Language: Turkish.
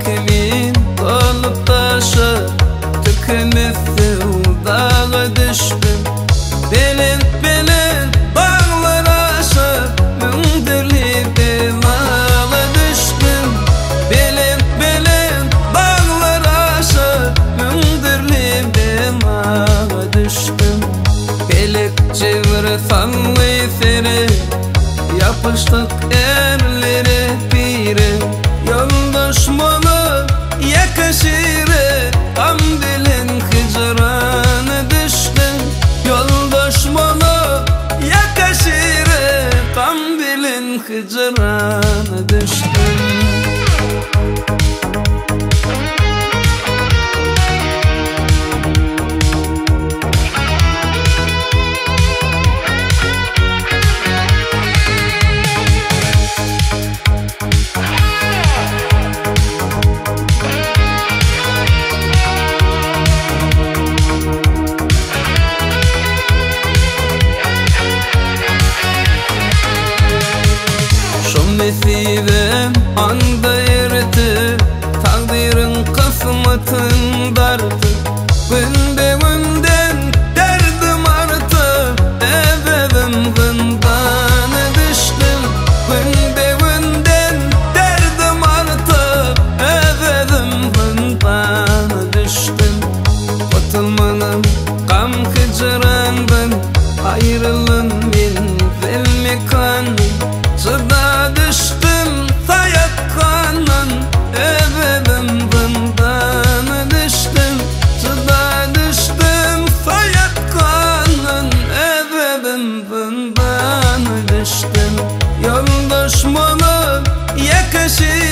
kimin olup taşı tükümüzü dağı düştüm. Belin belin bağlar aşıp mündürli belalı düştüm. Belin belin bağlar aşıp mündürli belalı düştüm. Belik cıvırı sallı seri yapıştık erleri biri. Yoldaş malı yakışırı am dilin hicranı düştüm. Yoldaş malı yakışırı am dilin hicranı düştüm. Mesivem anda erdi, takdirin kısmetin dardı. Günde günden derdim arttı, ebevim zindana düştüm. Günde günden derdim arttı, ebevim zindana düştüm. Kurtulmanım gam hicrandan, ayrılın min zelmikanım. Zıda düştüm sayakkanın, ebevim zindana düştüm. Zıda düştüm sayakkanın, ebevim zindana düştüm. Yoldaş malı yakışır